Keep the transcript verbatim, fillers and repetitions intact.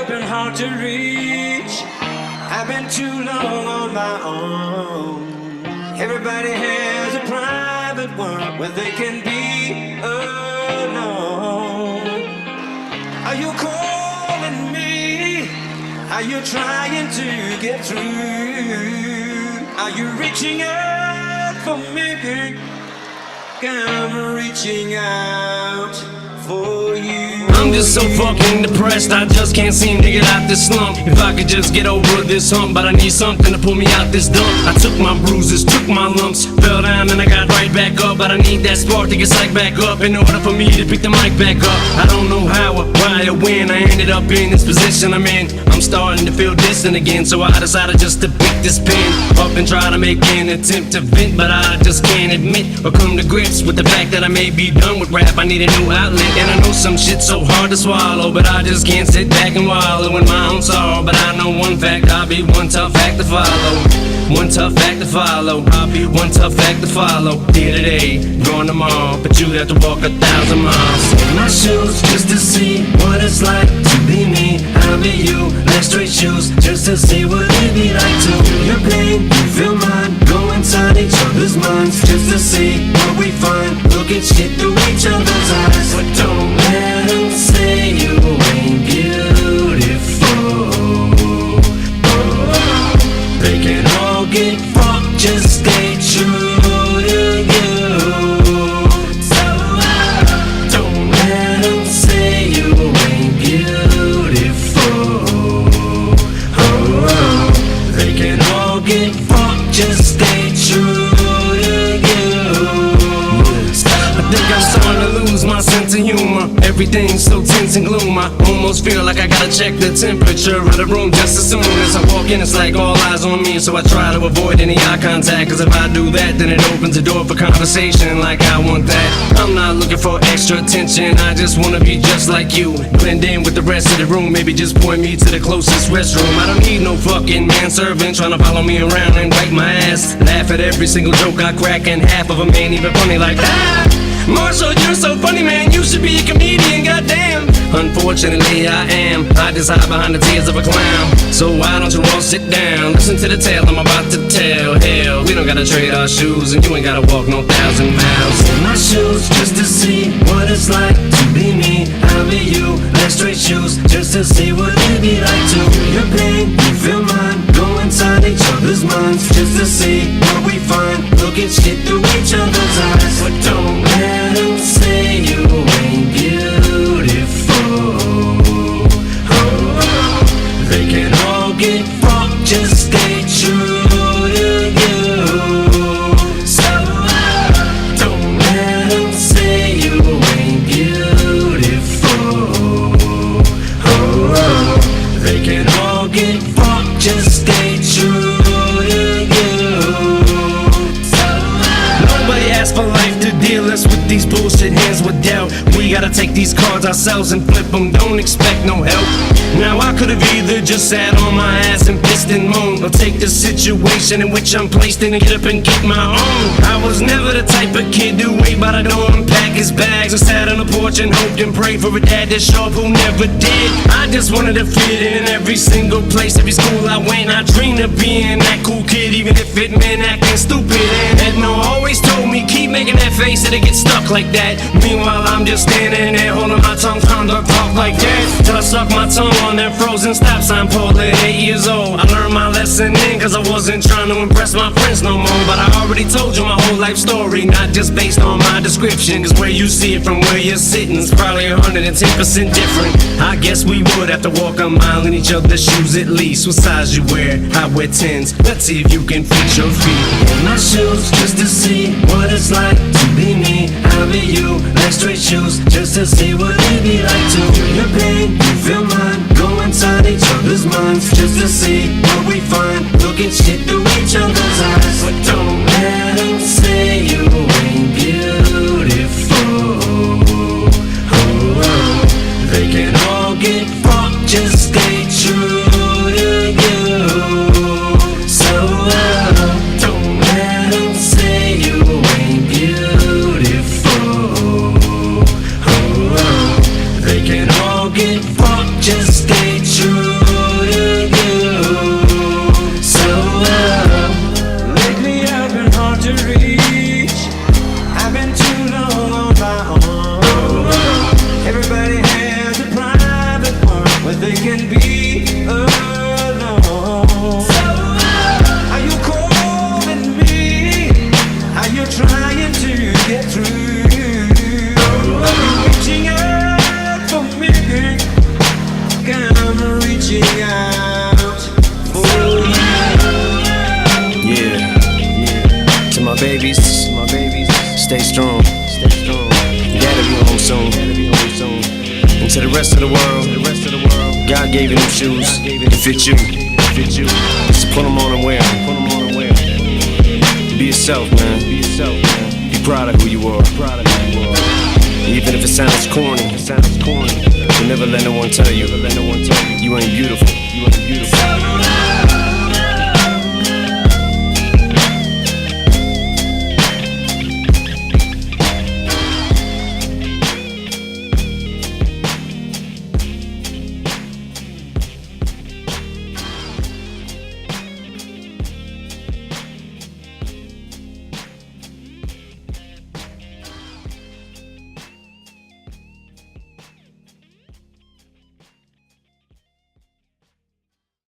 have been hard to reach. I've been too long on my own. Everybody has a private world where they can be alone. Are you calling me? Are you trying to get through? Are you reaching out for me? I'm reaching out for you. I'm just so fucking depressed, I just can't seem to get out this slump. If I could just get over this hump, but I need something to pull me out this dump. I took my bruises, took my lumps, fell down and I got right back up. But I need that spark to get psyched back up in order for me to pick the mic back up. I don't know how or why or when I ended up in this position I'm in. I'm starting to feel distant again, so I decided just to pick this pen up and try to make an attempt to vent. But I just can't admit or come to grips with the fact that I may be done with rap. I need a new outlet, and I know some shit's so hard to swallow, but I just can't sit back and wallow in my own sorrow. But I know one fact, I'll be one tough act to follow. One tough act to follow. I'll be one tough act to follow. Here today, gone tomorrow, but you'd have to walk a thousand miles in my shoes just to see what it's like to be me. I'll be you, like straight shoes, just to see what it'd be like to feel your pain, you feel mine. Go inside each other's minds just to see what we find. Look at shit through each other's eyes, but don't let them say you ain't beautiful. Oh, they can all get fucked, just stay true to you. So uh, don't let them say you ain't beautiful. Oh, they can all get fucked, just stay true to you. I think I'm starting to lose my sense of humor. Everything's so tense and gloom. I almost feel like I gotta check the temperature of the room just as soon as I walk in. It's like all eyes on me, so I try to avoid any eye contact. Cause if I do that, then it opens the door for conversation like I want that. I'm not looking for extra attention, I just wanna be just like you. Blend in with the rest of the room, maybe just point me to the closest restroom. I don't need no fucking manservant trying to follow me around and wipe my ass. Laugh at every single joke I crack, and half of them ain't even funny like that. Marshall, you're so funny, man, you should be a comedian, goddamn. Unfortunately, I am. I just hide behind the tears of a clown. So why don't you all sit down? Listen to the tale I'm about to tell. Hell, we don't gotta trade our shoes, and you ain't gotta walk no thousand miles in my shoes just to see what it's like to be me. I'll be you, like straight shoes, just to see what it'd be like to feel your pain, you feel mine. Go inside each other's minds just to see what we find. Look at shit through each other's eyes, but don't let them say you ain't beautiful. Oh, they can all get fucked, just stay true to you. So uh, don't let them say you ain't beautiful. Oh, they can all get fucked, just stay true to you. So uh, nobody asked for life to deal us with these bullshit hands with doubt. We gotta take these cards ourselves and flip them, don't expect no help. Now I could've either just sat on my ass and pissed and moaned, or take the situation in which I'm placed in and get up and get my own. I was never the type of kid to wait by the door and pack his bags, or sat on the porch and hoped and prayed for a dad to show up who never did. I just wanted to fit in every single place, every school I went. I dreamed of being that cool kid, even if it meant acting stupid. And Edna always told me, keep making that face, it'll get stuck like that. Meanwhile I'm just standing there holding my tongue, trying to talk like that, till I suck my tongue on that frozen stop sign pole at eight years old. I learned my lesson then, cause I wasn't trying to impress my friends no more. But I already told you my whole life story, not just based on my description. Cause where you see it from where you're sitting is probably one hundred ten percent different. I guess we would have to walk a mile in each other's shoes at least. What size you wear? I wear tens. Let's see if you can fit your feet in my shoes just to see what it's like to be me. I'll be you, like straight shoes, just to see what it'd be like to feel your pain, you feel mine. Go inside each other's minds just to see what we find. Look at shit through each other's eyes, but don't let them say you ain't beautiful. Oh, they can all get fucked, just stay true to you. So uh, don't let them say you ain't beautiful. Oh, they can all get fucked, just stay true. like I'm reaching out for you. Yeah, yeah. To my babies, to my babies, stay strong, stay strong. Gotta be home soon, gotta be home soon. And to the rest of the world, to the rest of the world, God gave you them shoes to fit you, fit you. Just put them on and wear, put them on and wear. Be yourself, man. Be yourself, man. Be proud of who you are. Proud of who you are. Even if it sounds corny, it sounds corny. But never let no one tell you, never let no one tell you, you ain't beautiful. You ain't beautiful.